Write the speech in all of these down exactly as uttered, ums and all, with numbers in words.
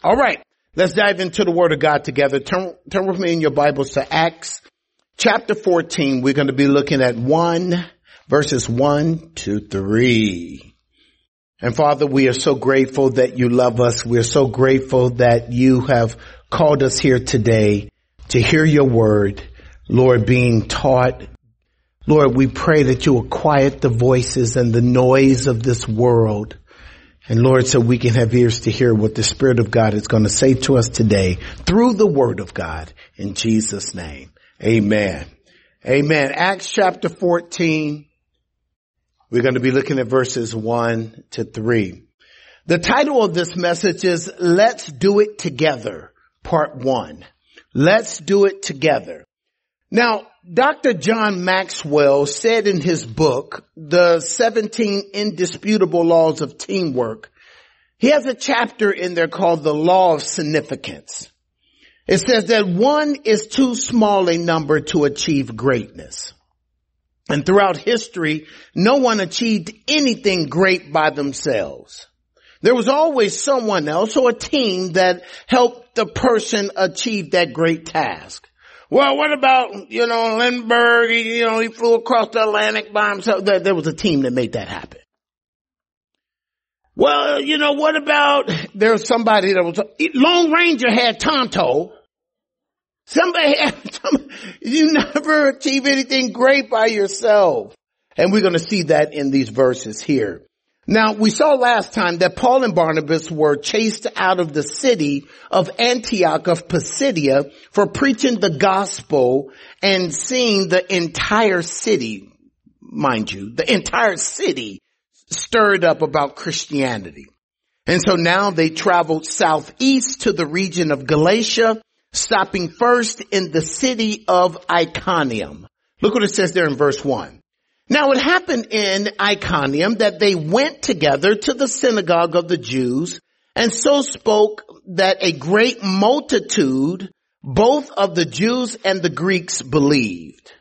All right, let's dive into the Word of God together. Turn, turn with me in your Bibles to Acts chapter fourteen. We're going to be looking at one, verses one to three. And Father, we are so grateful that you love us. We're so grateful that you have called us here today to hear your word, Lord, being taught. Lord, we pray that you will quiet the voices and the noise of this world. And Lord, so we can have ears to hear what the Spirit of God is going to say to us today through the Word of God. In Jesus' name, amen. Amen. Acts chapter fourteen. We're going to be looking at verses one to three. The title of this message is Let's Do It Together, part one. Let's do it together. Now, Doctor John Maxwell said in his book, The seventeen Indisputable Laws of Teamwork, he has a chapter in there called The Law of Significance. It says that one is too small a number to achieve greatness. And throughout history, no one achieved anything great by themselves. There was always someone else or a team that helped the person achieve that great task. Well, what about, you know, Lindbergh, he, you know, he flew across the Atlantic by himself. There, there was a team that made that happen. Well, you know, what about, there was somebody that was, Lone Ranger had Tonto. Somebody had, some, you never achieve anything great by yourself. And we're going to see that in these verses here. Now, we saw last time that Paul and Barnabas were chased out of the city of Antioch of Pisidia for preaching the gospel and seeing the entire city, mind you, the entire city stirred up about Christianity. And so now they traveled southeast to the region of Galatia, stopping first in the city of Iconium. Look what it says there in verse one. Now it happened in Iconium that they went together to the synagogue of the Jews and so spoke that a great multitude, both of the Jews and the Greeks, believed.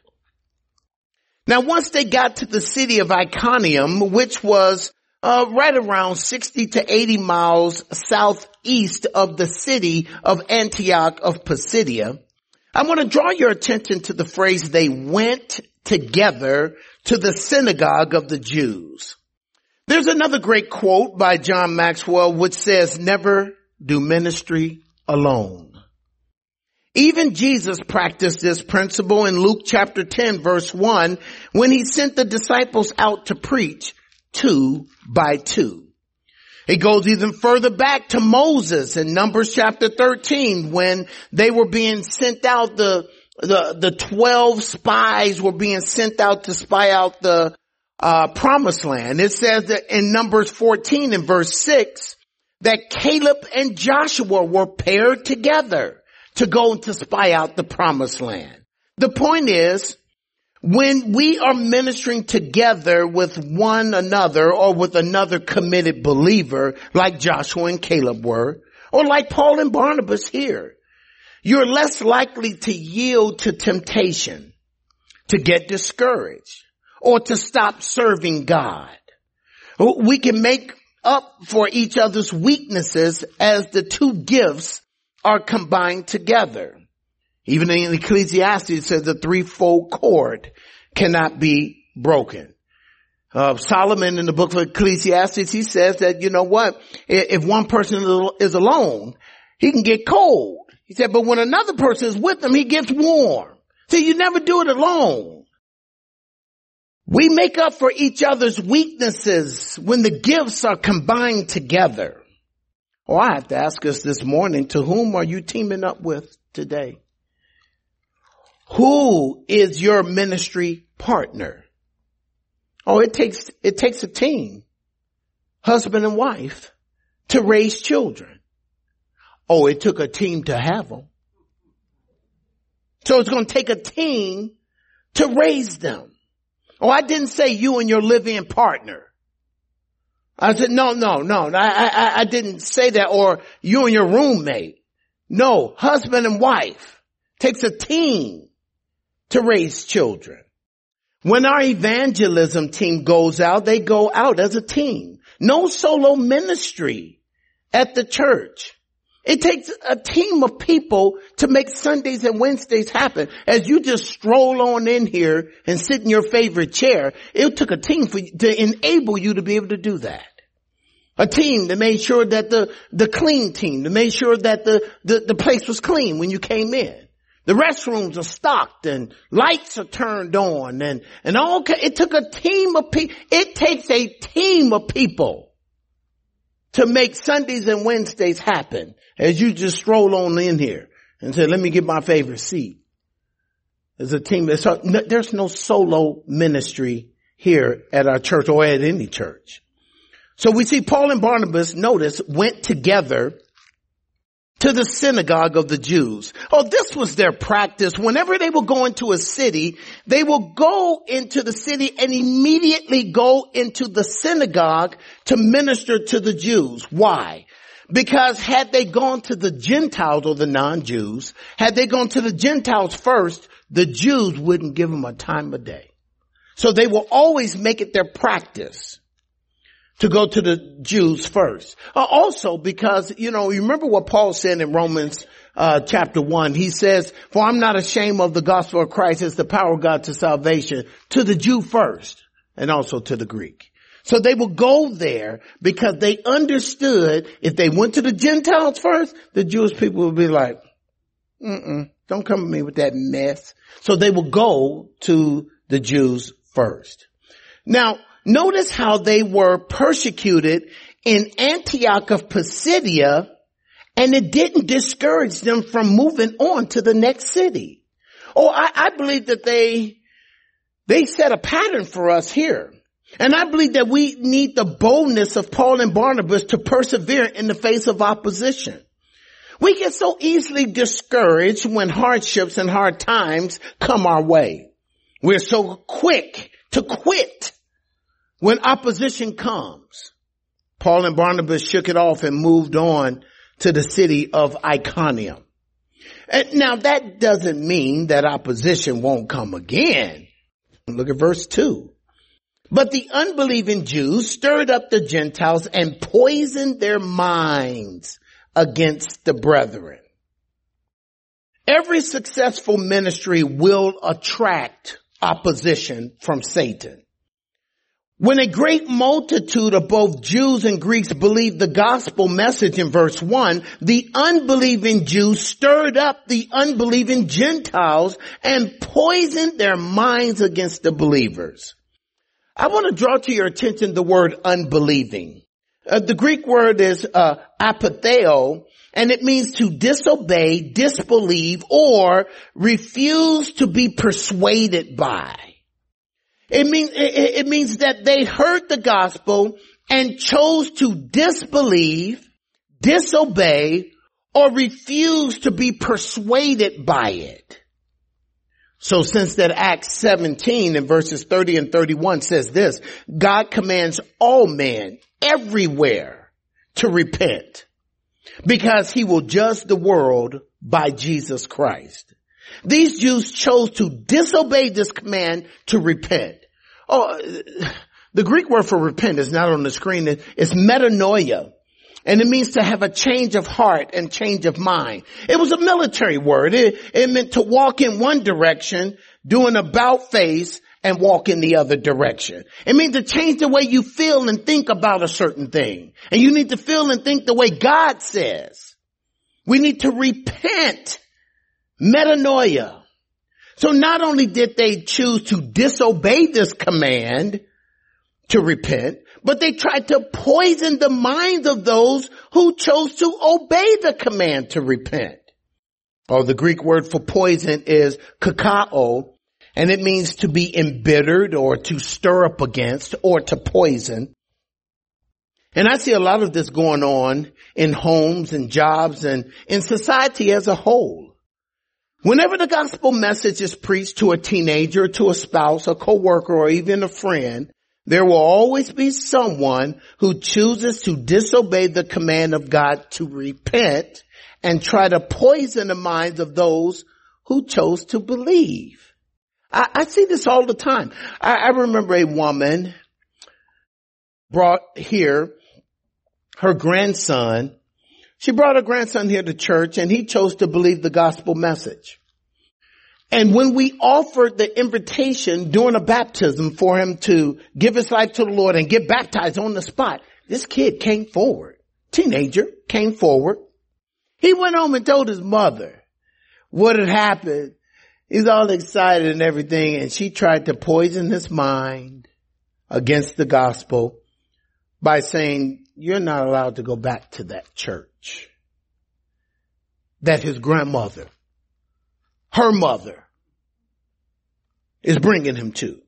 Now once they got to the city of Iconium, which was uh, right around sixty to eighty miles southeast of the city of Antioch of Pisidia, I want to draw your attention to the phrase they went together to the synagogue of the Jews. There's another great quote by John Maxwell which says, never do ministry alone. Even Jesus practiced this principle in Luke chapter ten verse one when he sent the disciples out to preach two by two. It goes even further back to Moses in Numbers chapter thirteen when they were being sent out, the The, the twelve spies were being sent out to spy out the, uh, promised land. It says that in Numbers fourteen and verse six, that Caleb and Joshua were paired together to go to spy out the promised land. The point is, when we are ministering together with one another or with another committed believer, like Joshua and Caleb were, or like Paul and Barnabas here, you're less likely to yield to temptation, to get discouraged, or to stop serving God. We can make up for each other's weaknesses as the two gifts are combined together. Even in Ecclesiastes, it says the threefold cord cannot be broken. Uh, Solomon in the book of Ecclesiastes, he says that, you know what, if one person is alone, he can get cold. He said, but when another person is with him, he gets warm. See, you never do it alone. We make up for each other's weaknesses when the gifts are combined together. Oh, I have to ask us this morning, to whom are you teaming up with today? Who is your ministry partner? Oh, it takes, it takes a team, husband and wife, to raise children. Oh, it took a team to have them. So it's going to take a team to raise them. Oh, I didn't say you and your live-in partner. I said, no, no, no, I, I, I didn't say that, or you and your roommate. No, husband and wife. Takes a team to raise children. When our evangelism team goes out, they go out as a team. No solo ministry at the church. It takes a team of people to make Sundays and Wednesdays happen. As you just stroll on in here and sit in your favorite chair, it took a team for you, to enable you to be able to do that. A team that made sure that the, the clean team, to make sure that the, the, the place was clean when you came in. The restrooms are stocked and lights are turned on and, and all, it took a team of people. It takes a team of people to make Sundays and Wednesdays happen as you just stroll on in here and say, let me get my favorite seat. There's a team. There's no solo ministry here at our church or at any church. So we see Paul and Barnabas, notice, went together to the synagogue of the Jews. Oh, this was their practice. Whenever they would go into a city, they will go into the city and immediately go into the synagogue to minister to the Jews. Why? Because had they gone to the Gentiles or the non-Jews, had they gone to the Gentiles first, the Jews wouldn't give them a time of day. So they will always make it their practice to go to the Jews first. Uh, also because, you know, you remember what Paul said in Romans uh chapter one. He says, for I'm not ashamed of the gospel of Christ. It's the power of God to salvation to the Jew first and also to the Greek. So they will go there because they understood if they went to the Gentiles first, the Jewish people would be like, mm-mm, don't come to me with that mess. So they will go to the Jews first. Now, notice how they were persecuted in Antioch of Pisidia, and it didn't discourage them from moving on to the next city. Oh, I, I believe that they, they set a pattern for us here. And I believe that we need the boldness of Paul and Barnabas to persevere in the face of opposition. We get so easily discouraged when hardships and hard times come our way. We're so quick to quit when opposition comes. Paul and Barnabas shook it off and moved on to the city of Iconium. And now that doesn't mean that opposition won't come again. Look at verse two. But the unbelieving Jews stirred up the Gentiles and poisoned their minds against the brethren. Every successful ministry will attract opposition from Satan. When a great multitude of both Jews and Greeks believed the gospel message in verse one, the unbelieving Jews stirred up the unbelieving Gentiles and poisoned their minds against the believers. I want to draw to your attention the word unbelieving. Uh, the Greek word is uh, apatheo, and it means to disobey, disbelieve, or refuse to be persuaded by. It means, it, it means that they heard the gospel and chose to disbelieve, disobey, or refuse to be persuaded by it. So since that Acts seventeen in verses thirty and thirty-one says this, God commands all men everywhere to repent because he will judge the world by Jesus Christ. These Jews chose to disobey this command to repent. Oh, the Greek word for repent is not on the screen. It's metanoia. And it means to have a change of heart and change of mind. It was a military word. It, it meant to walk in one direction, do an about face, and walk in the other direction. It means to change the way you feel and think about a certain thing. And you need to feel and think the way God says. We need to repent. Metanoia. So not only did they choose to disobey this command to repent, but they tried to poison the minds of those who chose to obey the command to repent. Oh, the Greek word for poison is kakao, and it means to be embittered or to stir up against or to poison. And I see a lot of this going on in homes and jobs and in society as a whole. Whenever the gospel message is preached to a teenager, to a spouse, a coworker, or even a friend, there will always be someone who chooses to disobey the command of God to repent and try to poison the minds of those who chose to believe. I, I see this all the time. I, I remember a woman brought here her grandson She brought her grandson here to church and he chose to believe the gospel message. And when we offered the invitation during a baptism for him to give his life to the Lord and get baptized on the spot, this kid came forward. Teenager came forward. He went home and told his mother what had happened. He's all excited and everything, and she tried to poison his mind against the gospel by saying, you're not allowed to go back to that church that his grandmother, her mother, is bringing him to.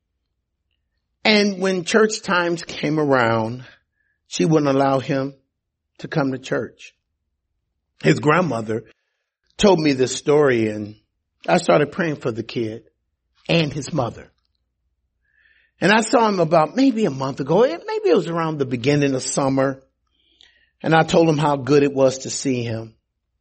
And when church times came around, she wouldn't allow him to come to church. His grandmother told me this story, and I started praying for the kid and his mother. And I saw him about maybe a month ago. Maybe it was around the beginning of summer. And I told him how good it was to see him.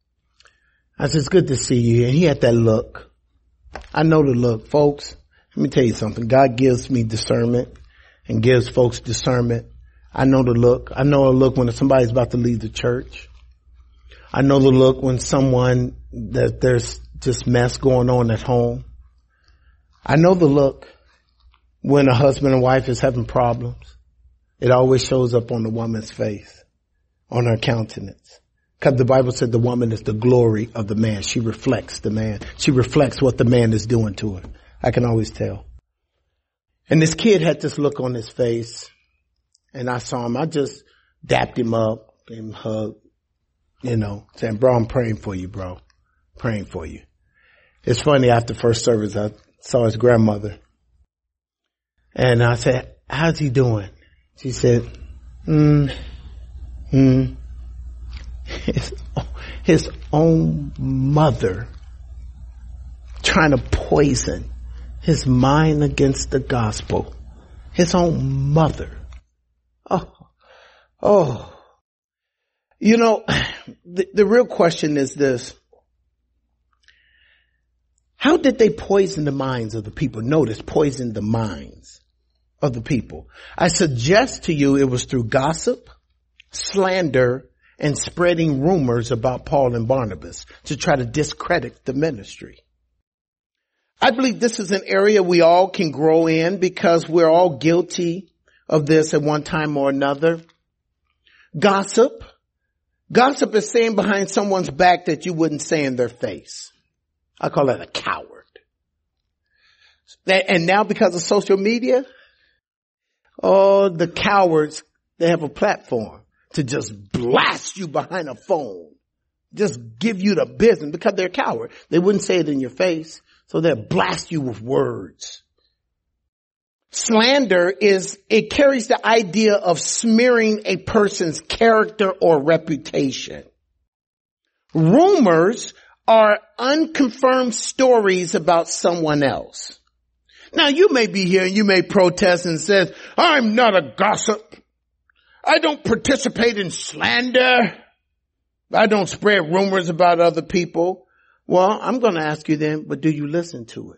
I said, it's good to see you. And he had that look. I know the look, folks. Let me tell you something. God gives me discernment and gives folks discernment. I know the look. I know the look when somebody's about to leave the church. I know the look when someone, that there's just mess going on at home. I know the look when a husband and wife is having problems. It always shows up on the woman's face, on her countenance. Because the Bible said the woman is the glory of the man. She reflects the man. She reflects what the man is doing to her. I can always tell. And this kid had this look on his face. And I saw him. I just dapped him up, gave him a hug, you know, saying, bro, I'm praying for you, bro. Praying for you. It's funny, after first service, I saw his grandmother. And I said, how's he doing? She said, hmm, hmm. His, his own mother trying to poison his mind against the gospel. His own mother. Oh, oh. You know, the, the real question is this. How did they poison the minds of the people? Notice, poison the minds of the people. I suggest to you it was through gossip, slander, and spreading rumors about Paul and Barnabas to try to discredit the ministry. I believe this is an area we all can grow in because we're all guilty of this at one time or another. Gossip. Gossip is saying behind someone's back that you wouldn't say in their face. I call that a coward. And now because of social media, oh, the cowards, they have a platform to just blast you behind a phone. Just give you the business because they're a coward. They wouldn't say it in your face, so they'll blast you with words. Slander is, it carries the idea of smearing a person's character or reputation. Rumors are unconfirmed stories about someone else. Now you may be here and you may protest and say, I'm not a gossip. I don't participate in slander. I don't spread rumors about other people. Well, I'm going to ask you then, but do you listen to it?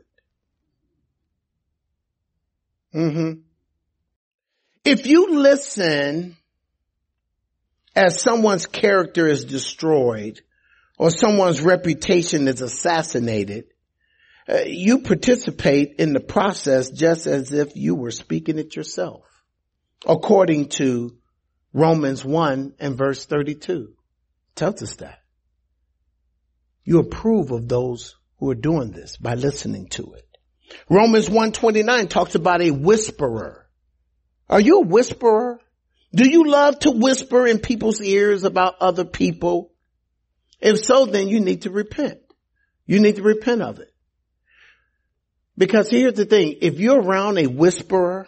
Mm-hmm. If you listen as someone's character is destroyed or someone's reputation is assassinated, uh, you participate in the process just as if you were speaking it yourself, according to Romans one and verse thirty-two. Tells us that. You approve of those who are doing this by listening to it. Romans one twenty-nine talks about a whisperer. Are you a whisperer? Do you love to whisper in people's ears about other people? If so, then you need to repent. You need to repent of it. Because here's the thing. If you're around a whisperer,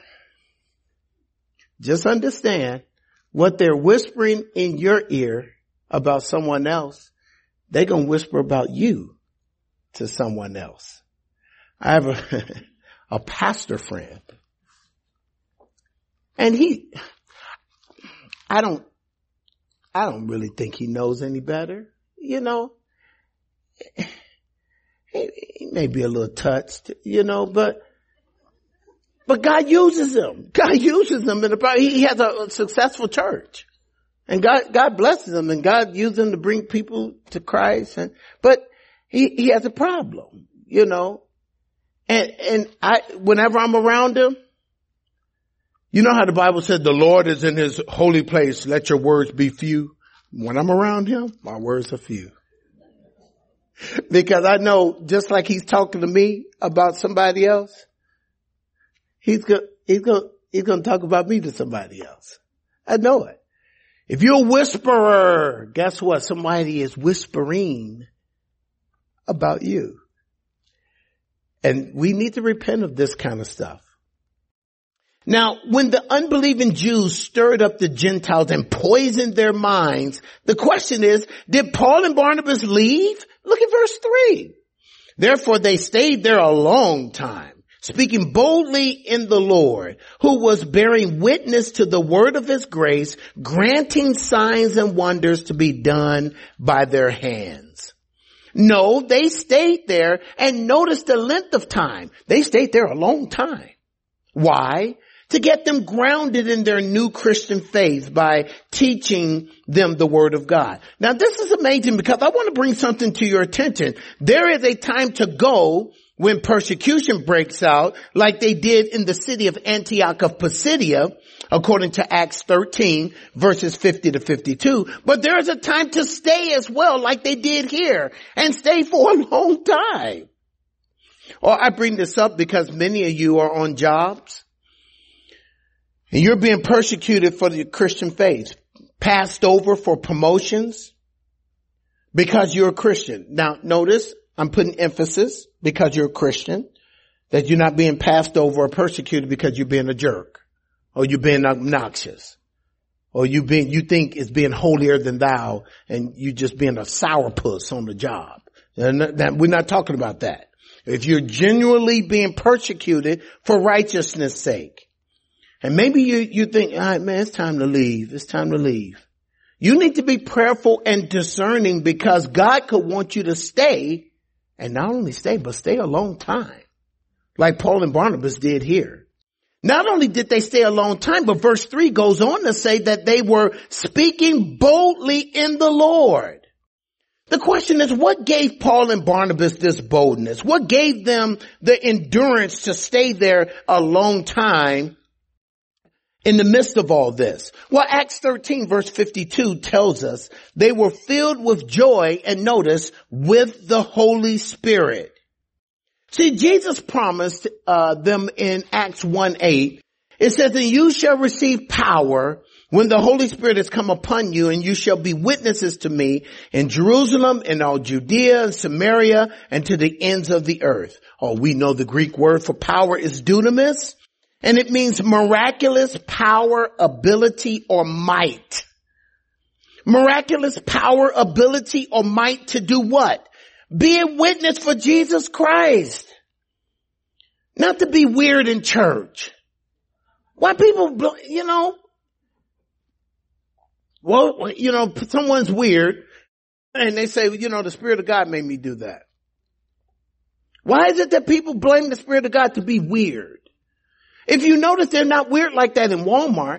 just understand what they're whispering in your ear about someone else, they're going to whisper about you to someone else. I have a, a pastor friend, and he, I don't, I don't really think he knows any better. You know, he, he may be a little touched, you know, but, but God uses him. God uses him in the, he has a, a successful church. And God, God blesses them and God uses them to bring people to Christ. And, but he, he has a problem, you know, and, and I, whenever I'm around him, you know how the Bible said the Lord is in his holy place. Let your words be few. When I'm around him, my words are few. Because I know just like he's talking to me about somebody else, he's going, he's going, he's going to talk about me to somebody else. I know it. If you're a whisperer, guess what? Somebody is whispering about you. And we need to repent of this kind of stuff. Now, when the unbelieving Jews stirred up the Gentiles and poisoned their minds, the question is, did Paul and Barnabas leave? Look at verse three. Therefore, they stayed there a long time, speaking boldly in the Lord, who was bearing witness to the word of his grace, granting signs and wonders to be done by their hands. No, they stayed there, and notice the length of time. They stayed there a long time. Why? To get them grounded in their new Christian faith by teaching them the word of God. Now this is amazing because I want to bring something to your attention. There is a time to go when persecution breaks out, like they did in the city of Antioch of Pisidia, according to Acts thirteen, verses fifty to fifty-two. But there is a time to stay as well, like they did here, and stay for a long time. Or I bring this up because many of you are on jobs, and you're being persecuted for the Christian faith, passed over for promotions because you're a Christian. Now, notice I'm putting emphasis because you're a Christian, that you're not being passed over or persecuted because you're being a jerk or you're being obnoxious or you being, you think it's being holier than thou and you just being a sourpuss on the job. And that, we're not talking about that. If you're genuinely being persecuted for righteousness' sake, and maybe you, you think, all right, man, it's time to leave. It's time to leave. You need to be prayerful and discerning because God could want you to stay and not only stay, but stay a long time. Like Paul and Barnabas did here. Not only did they stay a long time, but verse three goes on to say that they were speaking boldly in the Lord. The question is, what gave Paul and Barnabas this boldness? What gave them the endurance to stay there a long time in the midst of all this? Well, Acts thirteen verse fifty-two tells us they were filled with joy, and notice, with the Holy Spirit. See, Jesus promised uh them in Acts one eight. It says, and you shall receive power when the Holy Spirit has come upon you, and you shall be witnesses to me in Jerusalem, in all Judea and Samaria, and to the ends of the earth. Oh, we know the Greek word for power is dunamis. And it means miraculous power, ability, or might. Miraculous power, ability, or might to do what? Be a witness for Jesus Christ. Not to be weird in church. Why people, you know, well, you know, someone's weird and they say, you know, the Spirit of God made me do that. Why is it that people blame the Spirit of God to be weird? If you notice, they're not weird like that in Walmart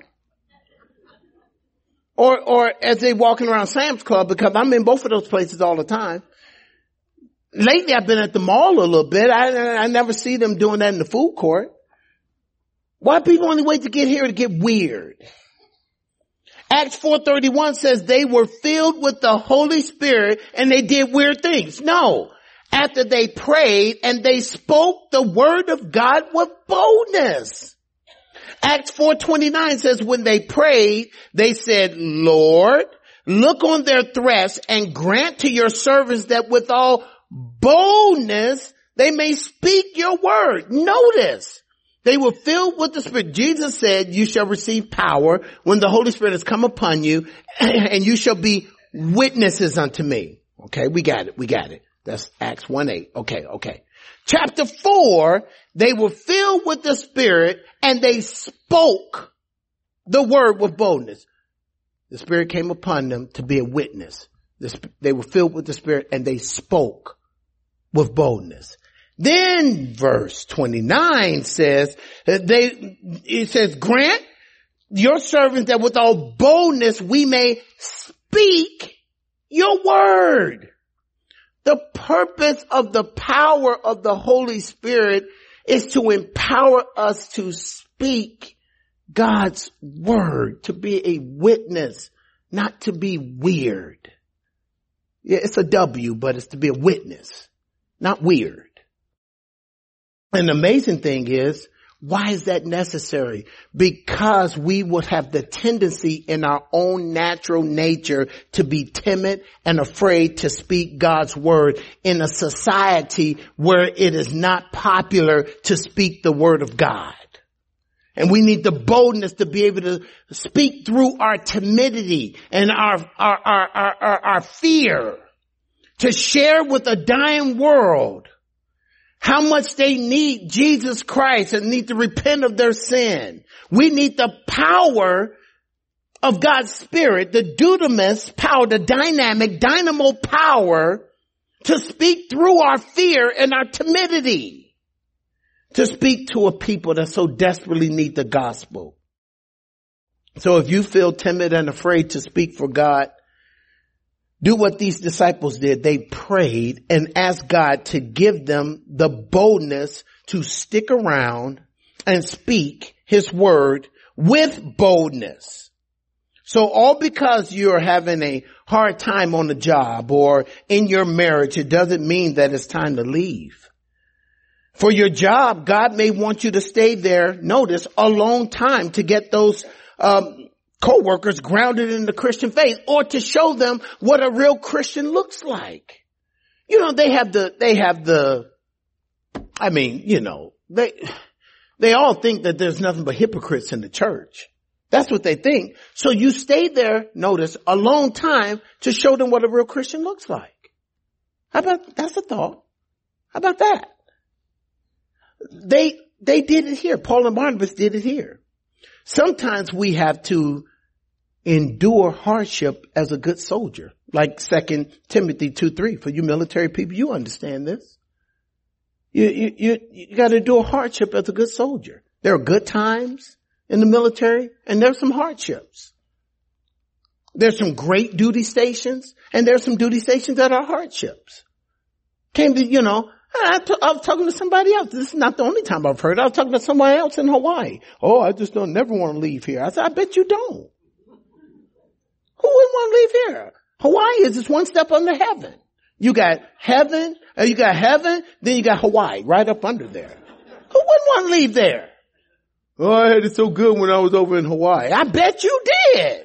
or, or as they walking around Sam's Club, because I'm in both of those places all the time. Lately, I've been at the mall a little bit. I, I never see them doing that in the food court. Why people only wait to get here to get weird? Acts four thirty-one says they were filled with the Holy Spirit and they did weird things. No. After they prayed and they spoke the word of God with boldness. Acts four twenty-nine says when they prayed, they said, Lord, look on their threats and grant to your servants that with all boldness they may speak your word. Notice, they were filled with the Spirit. Jesus said, you shall receive power when the Holy Spirit has come upon you, and you shall be witnesses unto me. Okay, we got it, we got it. That's Acts one eight. Okay, okay. Chapter four, they were filled with the Spirit and they spoke the word with boldness. The Spirit came upon them to be a witness. They were filled with the Spirit and they spoke with boldness. Then verse twenty-nine says that they, it says, grant your servants, that with all boldness we may speak your word. The purpose of the power of the Holy Spirit is to empower us to speak God's word, to be a witness, not to be weird. Yeah, it's a W, but it's to be a witness, not weird. And the amazing thing is, why is that necessary? Because we would have the tendency in our own natural nature to be timid and afraid to speak God's word in a society where it is not popular to speak the word of God. And we need the boldness to be able to speak through our timidity and our, our, our, our, our, our fear, to share with a dying world how much they need Jesus Christ and need to repent of their sin. We need the power of God's Spirit, the dunamis power, the dynamic, dynamo power to speak through our fear and our timidity, to speak to a people that so desperately need the gospel. So if you feel timid and afraid to speak for God, do what these disciples did. They prayed and asked God to give them the boldness to stick around and speak his word with boldness. So all because you're having a hard time on the job or in your marriage, it doesn't mean that it's time to leave. For your job, God may want you to stay there, notice, a long time to get those um co-workers grounded in the Christian faith, or to show them what a real Christian looks like. You know, they have the, they have the, I mean, you know, they, they all think that there's nothing but hypocrites in the church. That's what they think. So you stay there, notice, a long time to show them what a real Christian looks like. How about, that's a thought. How about that? They, they did it here. Paul and Barnabas did it here. Sometimes we have to endure hardship as a good soldier, like Second Timothy two three. For you military people, you understand this. You, you, you, you got to endure hardship as a good soldier. There are good times in the military, and there's some hardships. There's some great duty stations, and there's some duty stations that are hardships. Can't be, you know, I, t- I was talking to somebody else. This is not the only time I've heard it. I was talking to somebody else in Hawaii. Oh, I just don't never want to leave here. I said, I bet you don't. Who wouldn't want to leave here? Hawaii is just one step under heaven. You got heaven, uh, you got heaven, then you got Hawaii right up under there. Who wouldn't want to leave there? Oh, I had it so good when I was over in Hawaii. I bet you did.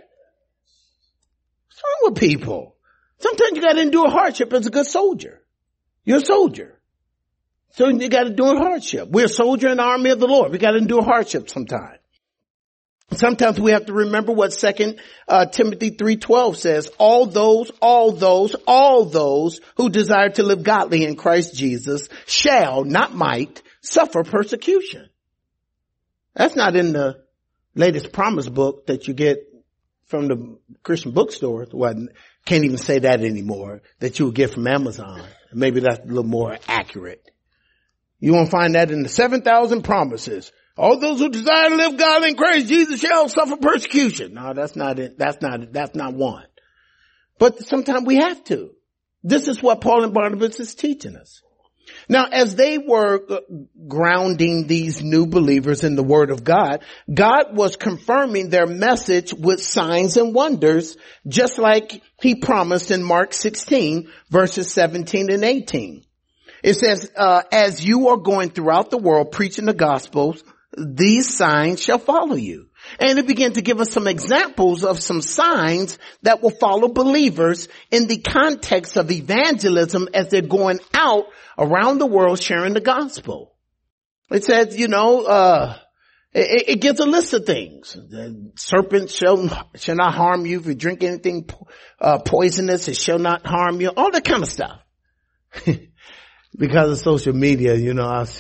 What's wrong with people? Sometimes you got to endure hardship as a good soldier. You're a soldier. So you got to endure hardship. We're a soldier in the army of the Lord. We got to endure hardship sometimes. Sometimes we have to remember what Second uh, Timothy three twelve says. All those, all those, all those who desire to live godly in Christ Jesus shall, not might, suffer persecution. That's not in the latest promise book that you get from the Christian bookstore. Well, I can't even say that anymore, that you will get from Amazon. Maybe that's a little more accurate. You won't find that in the seven thousand promises. All those who desire to live godly in Christ Jesus shall suffer persecution. No, that's not it. That's not it. That's not one. But sometimes we have to. This is what Paul and Barnabas is teaching us. Now, as they were grounding these new believers in the word of God, God was confirming their message with signs and wonders, just like he promised in Mark sixteen, verses seventeen and eighteen. It says, uh, as you are going throughout the world preaching the gospels, these signs shall follow you. And it began to give us some examples of some signs that will follow believers in the context of evangelism as they're going out around the world sharing the gospel. It says, you know, uh, it, it gives a list of things. The serpent shall, shall not harm you. If you drink anything uh, poisonous, it shall not harm you. All that kind of stuff. Because of social media, you know, I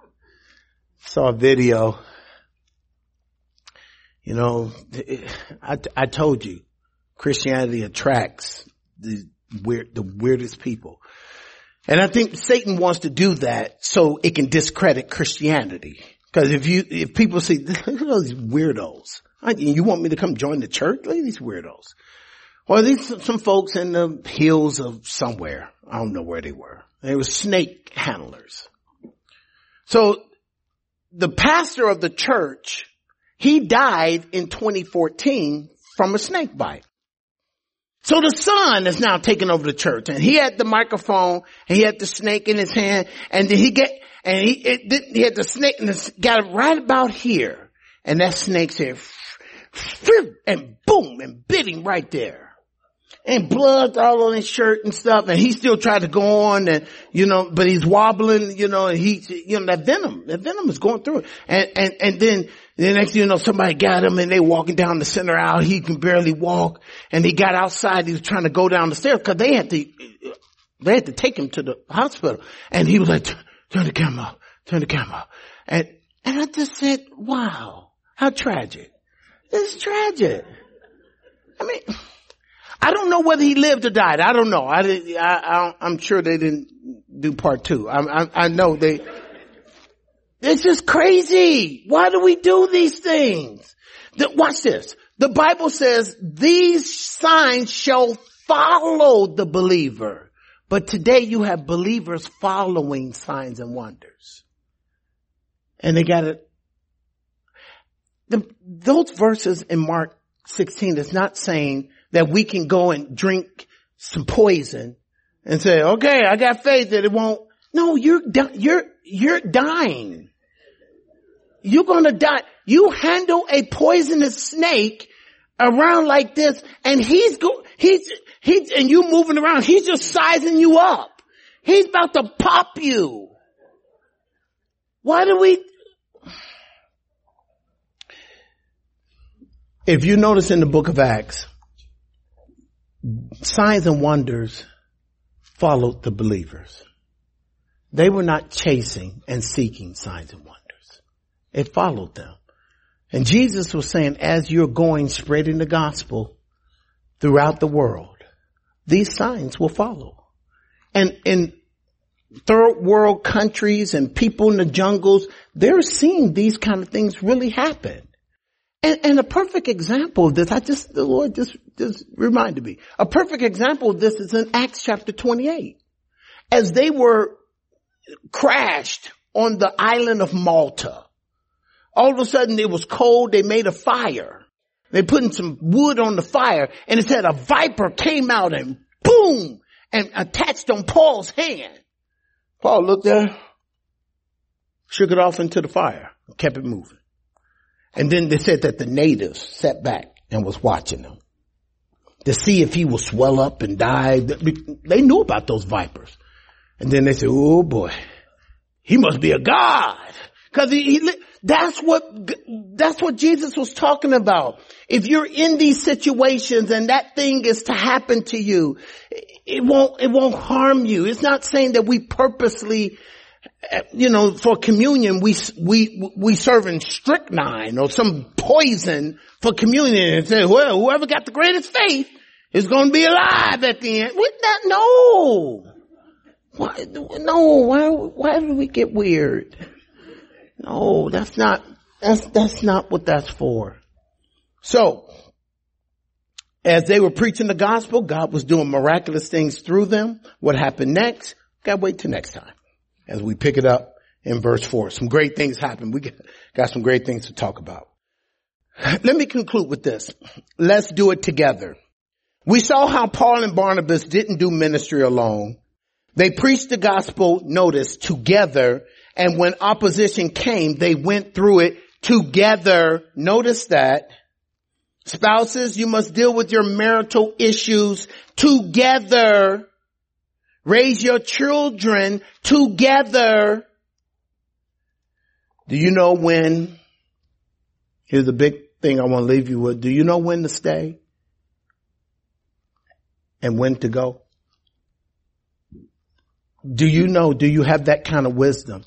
saw a video. You know, I, I told you, Christianity attracts the weird, the weirdest people. And I think Satan wants to do that so it can discredit Christianity. Because if you, if people see, look at all these weirdos. You want me to come join the church? Look at these weirdos. Well, these some folks in the hills of somewhere. I don't know where they were. They were snake handlers. So the pastor of the church, he died in twenty fourteen from a snake bite. So the son is now taking over the church, and he had the microphone, and he had the snake in his hand, and then he get, and he, it, he had the snake, and it got it right about here, and that snake said, and boom, and bit him right there. And blood all on his shirt and stuff, and he still tried to go on, and, you know, but he's wobbling, you know, and he, you know, that venom, that venom is going through it. And, and, and then, the next thing you know, somebody got him, and they walking down the center aisle, he can barely walk, and he got outside, he was trying to go down the stairs, cause they had to, they had to take him to the hospital. And he was like, turn the camera off, turn the camera off. And, and I just said, wow, how tragic. It's tragic. I mean, I don't know whether he lived or died. I don't know. I, I, I I'm sure they didn't do part two. I, I, I know they, it's just crazy. Why do we do these things? The, watch this. The Bible says these signs shall follow the believer. But today you have believers following signs and wonders. And they got it. The, those verses in Mark sixteen is not saying that we can go and drink some poison and say, okay, I got faith that it won't. No, you're, di- you're, you're dying. You're going to die. You handle a poisonous snake around like this, and he's go, he's, he's, and you moving around, he's just sizing you up. He's about to pop you. Why do we? If you notice in the book of Acts, signs and wonders followed the believers. They were not chasing and seeking signs and wonders. It followed them. And Jesus was saying, as you're going spreading the gospel throughout the world, these signs will follow. And in third world countries and people in the jungles, they're seeing these kind of things really happen. And, and a perfect example of this, I just, the Lord just, just reminded me. A perfect example of this is in Acts chapter twenty-eight. As they were crashed on the island of Malta, all of a sudden it was cold, they made a fire. They put some wood on the fire, and it said a viper came out and boom, and attached on Paul's hand. Paul looked there, shook it off into the fire, and kept it moving. And then they said that the natives sat back and was watching him to see if he will swell up and die. They knew about those vipers. And then they said, oh boy, he must be a god. Cause he, he, that's what, that's what Jesus was talking about. If you're in these situations and that thing is to happen to you, it won't, it won't harm you. It's not saying that we purposely, you know, for communion, we, we, we serving strychnine or some poison for communion and say, well, whoever got the greatest faith is going to be alive at the end. With that, no. Why, no, why, why do we get weird? No, that's not, that's, that's not what that's for. So, as they were preaching the gospel, God was doing miraculous things through them. What happened next? Gotta wait till next time as we pick it up in verse four. Some great things happened. We got some great things to talk about. Let me conclude with this. Let's do it together. We saw how Paul and Barnabas didn't do ministry alone. They preached the gospel, notice, together. And when opposition came, they went through it together. Notice that. Spouses, you must deal with your marital issues together. Raise your children together. Do you know when? Here's a big thing I want to leave you with. Do you know when to stay and when to go? Do you know, do you have that kind of wisdom?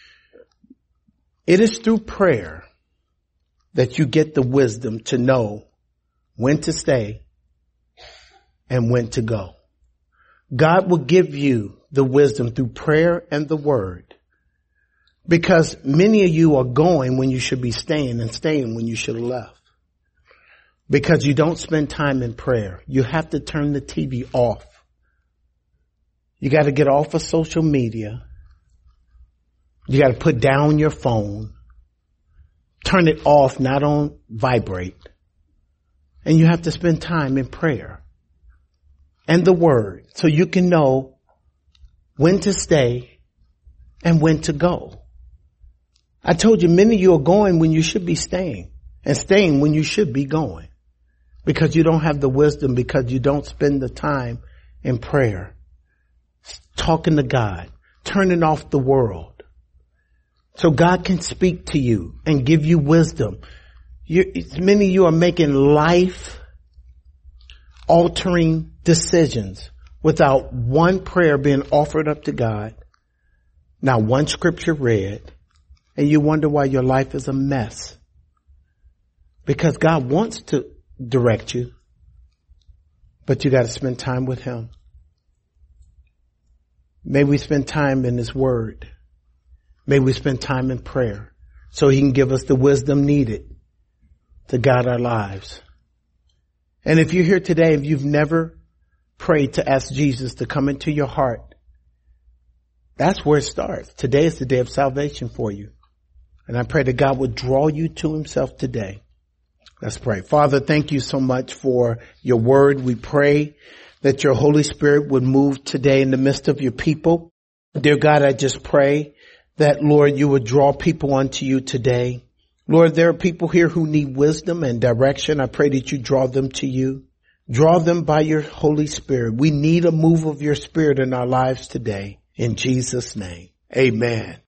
It is through prayer that you get the wisdom to know when to stay and when to go. God will give you the wisdom through prayer and the word, because many of you are going when you should be staying and staying when you should have left. because you don't spend time in prayer. You have to turn the T V off. You got to get off of social media. You got to put down your phone. Turn it off, not on vibrate. And you have to spend time in prayer and the word so you can know when to stay and when to go. I told you many of you are going when you should be staying, and staying when you should be going, because you don't have the wisdom, because you don't spend the time in prayer, talking to God, turning off the world. So God can speak to you and give you wisdom. You, many of you are making life altering decisions without one prayer being offered up to God, not one scripture read, and you wonder why your life is a mess. Because God wants to direct you, but you got to spend time with Him. May we spend time in His Word. May we spend time in prayer so He can give us the wisdom needed to guide our lives. And if you're here today, if you've never prayed to ask Jesus to come into your heart, that's where it starts. Today is the day of salvation for you. And I pray that God would draw you to Himself today. Let's pray. Father, thank you so much for your word. We pray that your Holy Spirit would move today in the midst of your people. Dear God, I just pray that, Lord, you would draw people unto you today. Lord, there are people here who need wisdom and direction. I pray that you draw them to you. Draw them by your Holy Spirit. We need a move of your Spirit in our lives today. In Jesus' name, amen.